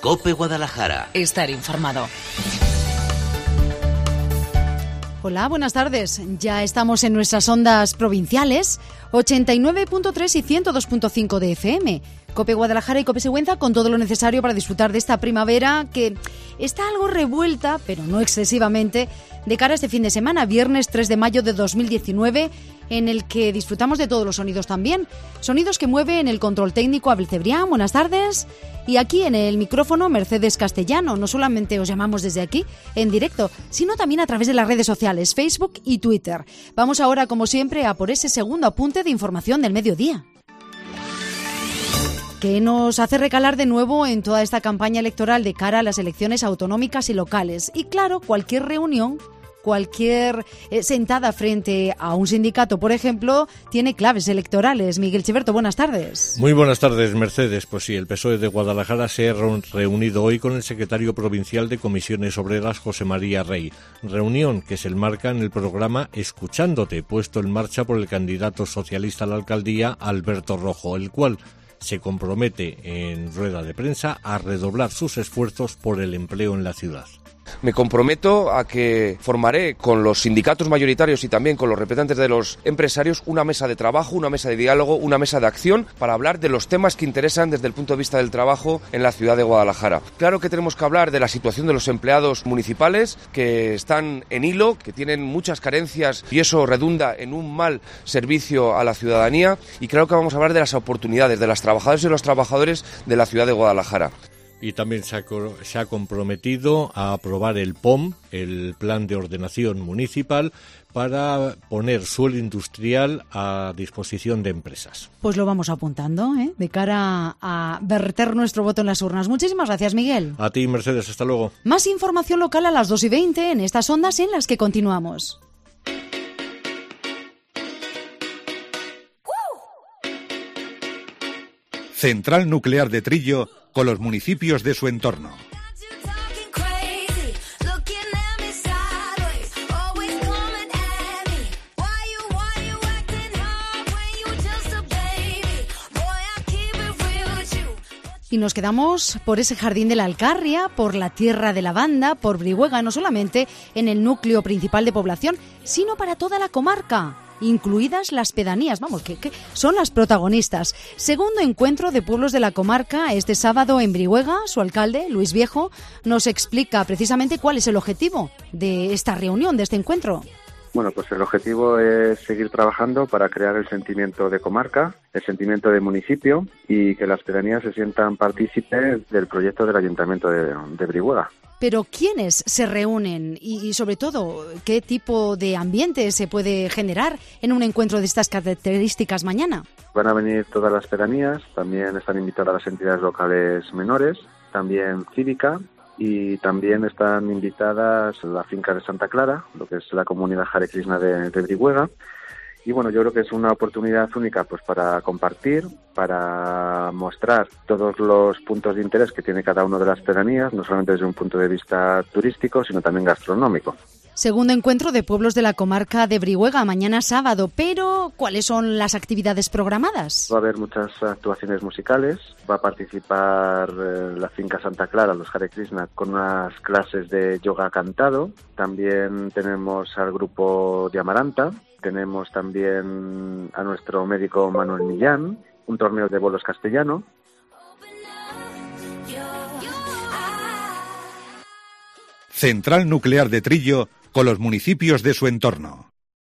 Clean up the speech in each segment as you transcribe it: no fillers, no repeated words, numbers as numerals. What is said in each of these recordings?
COPE Guadalajara. Estar informado. Hola, buenas tardes. Ya estamos en nuestras ondas provinciales, 89.3 y 102.5 de FM. COPE Guadalajara y COPE Sigüenza con todo lo necesario para disfrutar de esta primavera que está algo revuelta, pero no excesivamente, de cara a este fin de semana, viernes 3 de mayo de 2019, en el que disfrutamos de todos los sonidos también. Sonidos que mueve en el control técnico Abel Cebrián, buenas tardes. Y aquí en el micrófono Mercedes Castellano. No solamente os llamamos desde aquí, en directo, sino también a través de las redes sociales, Facebook y Twitter. Vamos ahora, como siempre, a por ese segundo apunte de información del mediodía, que nos hace recalar de nuevo en toda esta campaña electoral de cara a las elecciones autonómicas y locales. Y claro, cualquier reunión, cualquier sentada frente a un sindicato, por ejemplo, tiene claves electorales. Miguel Chiverto, buenas tardes. Muy buenas tardes, Mercedes. Pues sí, el PSOE de Guadalajara se ha reunido hoy con el secretario provincial de Comisiones Obreras, José María Rey. Reunión que se enmarca en el programa Escuchándote, puesto en marcha por el candidato socialista a la alcaldía, Alberto Rojo, el cual se compromete en rueda de prensa a redoblar sus esfuerzos por el empleo en la ciudad. Me comprometo a que formaré con los sindicatos mayoritarios y también con los representantes de los empresarios una mesa de trabajo, una mesa de diálogo, una mesa de acción para hablar de los temas que interesan desde el punto de vista del trabajo en la ciudad de Guadalajara. Claro que tenemos que hablar de la situación de los empleados municipales que están en hilo, que tienen muchas carencias y eso redunda en un mal servicio a la ciudadanía, y creo que vamos a hablar de las oportunidades de las trabajadoras y los trabajadores de la ciudad de Guadalajara. Y también se ha comprometido a aprobar el POM, el Plan de Ordenación Municipal, para poner suelo industrial a disposición de empresas. Pues lo vamos apuntando, de cara a verter nuestro voto en las urnas. Muchísimas gracias, Miguel. A ti, Mercedes, hasta luego. Más información local a las 2:20 en estas ondas en las que continuamos. Central Nuclear de Trillo con los municipios de su entorno. Y nos quedamos por ese jardín de la Alcarria, por la tierra de la Banda, por Brihuega, no solamente en el núcleo principal de población, sino para toda la comarca, incluidas las pedanías, vamos, que son las protagonistas. Segundo encuentro de pueblos de la comarca este sábado en Brihuega. Su alcalde, Luis Viejo, nos explica precisamente cuál es el objetivo de esta reunión, de este encuentro. Bueno, pues el objetivo es seguir trabajando para crear el sentimiento de comarca, el sentimiento de municipio y que las pedanías se sientan partícipes del proyecto del Ayuntamiento de Brihuega. Pero ¿quiénes se reúnen y sobre todo qué tipo de ambiente se puede generar en un encuentro de estas características mañana? Van a venir todas las pedanías, también están invitadas las entidades locales menores, también cívica, y también están invitadas la finca de Santa Clara, lo que es la comunidad Hare Krishna de Brihuega. Y bueno, yo creo que es una oportunidad única pues para compartir, para mostrar todos los puntos de interés que tiene cada una de las pedanías, no solamente desde un punto de vista turístico, sino también gastronómico. Segundo encuentro de pueblos de la comarca de Brihuega, mañana sábado, pero ¿cuáles son las actividades programadas? Va a haber muchas actuaciones musicales, va a participar la finca Santa Clara, los Hare Krishna, con unas clases de yoga cantado. También tenemos al grupo de Amaranta, tenemos también a nuestro médico Manuel Millán, un torneo de bolos castellano. Central Nuclear de Trillo con los municipios de su entorno.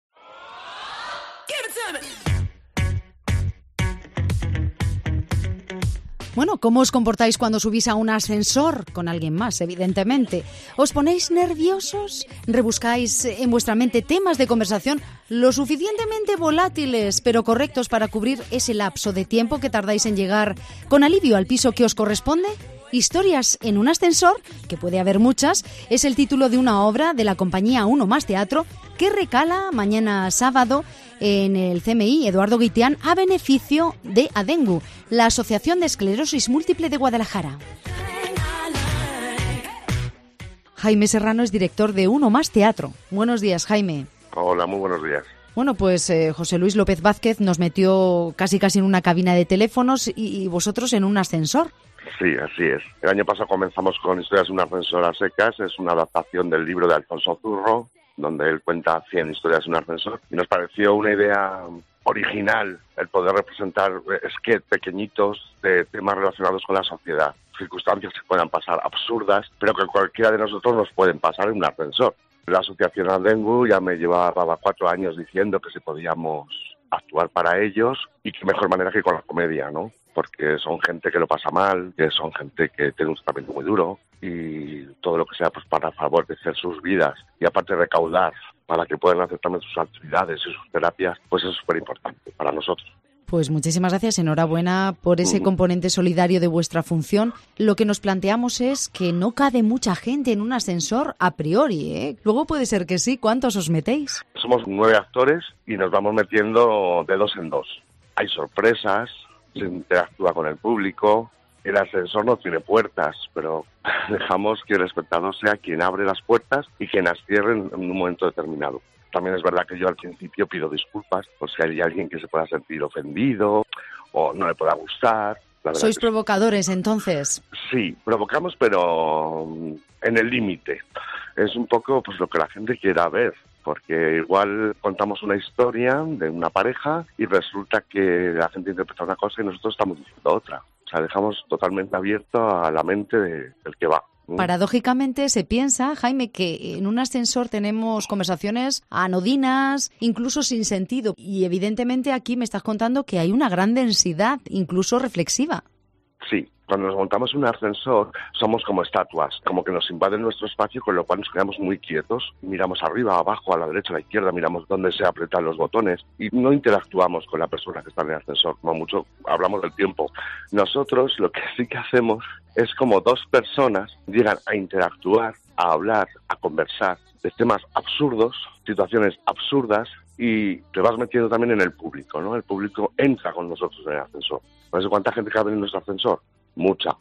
Bueno, ¿cómo os comportáis cuando subís a un ascensor con alguien más, evidentemente? ¿Os ponéis nerviosos? ¿Rebuscáis en vuestra mente temas de conversación lo suficientemente volátiles pero correctos para cubrir ese lapso de tiempo que tardáis en llegar con alivio al piso que os corresponde? Historias en un ascensor, que puede haber muchas, es el título de una obra de la compañía Uno Más Teatro que recala mañana sábado en el CMI Eduardo Guitián a beneficio de ADENGU, la Asociación de Esclerosis Múltiple de Guadalajara. Jaime Serrano es director de Uno Más Teatro. Buenos días, Jaime. Hola, muy buenos días. Bueno, pues José Luis López Vázquez nos metió casi en una cabina de teléfonos y vosotros en un ascensor. Sí, así es. El año pasado comenzamos con Historias de un ascensor a secas. Es una adaptación del libro de Alfonso Zurro, donde él cuenta 100 historias de un ascensor. Y nos pareció una idea original el poder representar sketches pequeñitos de temas relacionados con la sociedad. Circunstancias que puedan pasar absurdas, pero que cualquiera de nosotros nos pueden pasar en un ascensor. La asociación Adengu ya me llevaba 4 años diciendo que si podíamos actuar para ellos, y qué mejor manera que con la comedia, ¿no? Porque son gente que lo pasa mal, que son gente que tiene un tratamiento muy duro, y todo lo que sea pues para favorecer sus vidas y aparte recaudar para que puedan hacer también sus actividades y sus terapias, pues es súper importante para nosotros. Pues muchísimas gracias, enhorabuena por ese componente solidario de vuestra función. Lo que nos planteamos es que no cabe mucha gente en un ascensor a priori, ¿eh? Luego puede ser que sí. ¿Cuántos os metéis? Somos 9 actores y nos vamos metiendo de 2 en 2. Hay sorpresas, se interactúa con el público. El ascensor no tiene puertas, pero dejamos que el espectador sea quien abre las puertas y quien las cierre en un momento determinado. También es verdad que yo al principio pido disculpas por si hay alguien que se pueda sentir ofendido o no le pueda gustar. ¿Sois provocadores entonces? Sí, provocamos, pero en el límite. Es un poco pues lo que la gente quiera ver, porque igual contamos una historia de una pareja y resulta que la gente interpreta una cosa y nosotros estamos diciendo otra. O sea, dejamos totalmente abierto a la mente del que va. Paradójicamente se piensa, Jaime, que en un ascensor tenemos conversaciones anodinas, incluso sin sentido. Y evidentemente aquí me estás contando que hay una gran densidad, incluso reflexiva. Sí, cuando nos montamos en un ascensor somos como estatuas, como que nos invaden nuestro espacio, con lo cual nos quedamos muy quietos. Miramos arriba, abajo, a la derecha, a la izquierda, miramos dónde se apretan los botones y no interactuamos con la persona que está en el ascensor, como mucho hablamos del tiempo. Nosotros lo que sí que hacemos es como 2 personas llegan a interactuar, a hablar, a conversar de temas absurdos, situaciones absurdas, y te vas metiendo también en el público, ¿no? El público entra con nosotros en el ascensor. ¿Sabes cuánta gente cabe en nuestro ascensor? Mucha.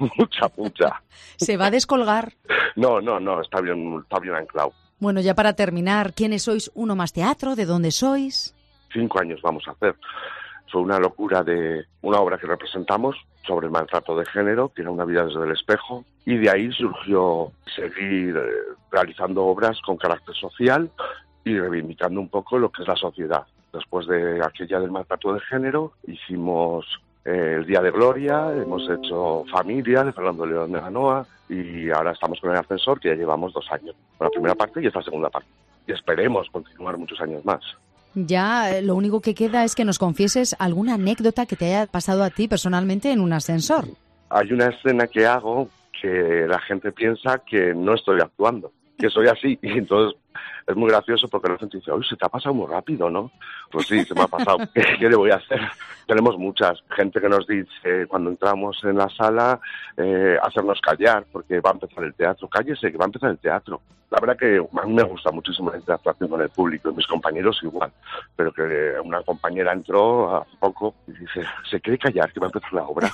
¿Se va a descolgar? No, está bien anclado. Bueno, ya para terminar, ¿quiénes sois Uno Más Teatro? ¿De dónde sois? 5 años vamos a hacer. Fue una locura de una obra que representamos sobre el maltrato de género, que era Una vida desde el espejo, y de ahí surgió seguir realizando obras con carácter social y reivindicando un poco lo que es la sociedad. Después de aquella del maltrato de género, hicimos el Día de Gloria, hemos hecho Familia de Fernando León de Ganoa y ahora estamos con el ascensor, que ya llevamos 2 años, con la primera parte y esta segunda parte. Y esperemos continuar muchos años más. Ya, lo único que queda es que nos confieses alguna anécdota que te haya pasado a ti personalmente en un ascensor. Hay una escena que hago que la gente piensa que no estoy actuando, que soy así, y entonces es muy gracioso porque la gente dice, ¡uy, se te ha pasado muy rápido!, ¿no? Pues sí, se me ha pasado. ¿Qué le voy a hacer? Tenemos muchas. Gente que nos dice, cuando entramos en la sala, hacernos callar, porque va a empezar el teatro. Cállese, que va a empezar el teatro. La verdad que a mí me gusta muchísimo la interactuación con el público, y mis compañeros igual. Pero que una compañera entró hace poco y dice, ¿se quiere callar, que va a empezar la obra?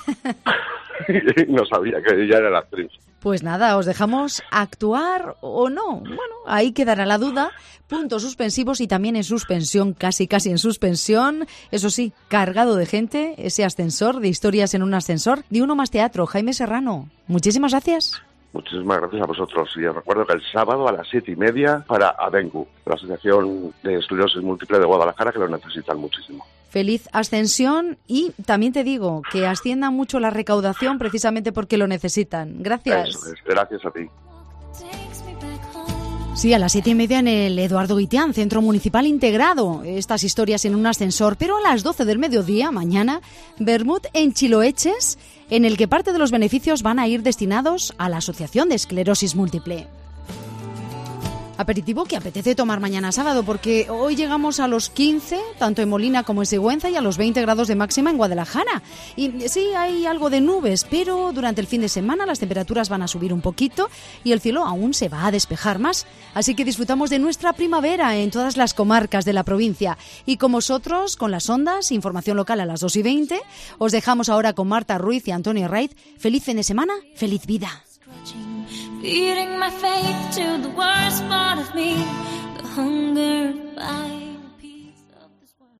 Y no sabía que ella era la actriz. Pues nada, os dejamos actuar o no. Bueno, ahí quedará la duda. Puntos suspensivos y también en suspensión, casi en suspensión. Eso sí, cargado de gente, ese ascensor de Historias en un ascensor de Uno Más Teatro. Jaime Serrano, muchísimas gracias. Muchísimas gracias a vosotros. Y os recuerdo que el sábado a las 7:30 para Adengu, la Asociación de Esclerosis Múltiple de Guadalajara, que lo necesitan muchísimo. Feliz ascensión y también te digo que ascienda mucho la recaudación precisamente porque lo necesitan. Gracias. Eso es. Gracias a ti. Sí, a las 7:30 en el Eduardo Guitián, Centro Municipal Integrado. Estas historias en un ascensor, pero a las 12 del mediodía, mañana, Vermut en Chiloeches, en el que parte de los beneficios van a ir destinados a la Asociación de Esclerosis Múltiple. Aperitivo que apetece tomar mañana sábado, porque hoy llegamos a los 15, tanto en Molina como en Sigüenza, y a los 20 grados de máxima en Guadalajara. Y sí, hay algo de nubes, pero durante el fin de semana las temperaturas van a subir un poquito y el cielo aún se va a despejar más. Así que disfrutamos de nuestra primavera en todas las comarcas de la provincia. Y con vosotros, con las ondas, información local a las 2:20, os dejamos ahora con Marta Ruiz y Antonio Reid. Feliz fin de semana, feliz vida. Feeding my faith to the worst part of me, the hunger fight.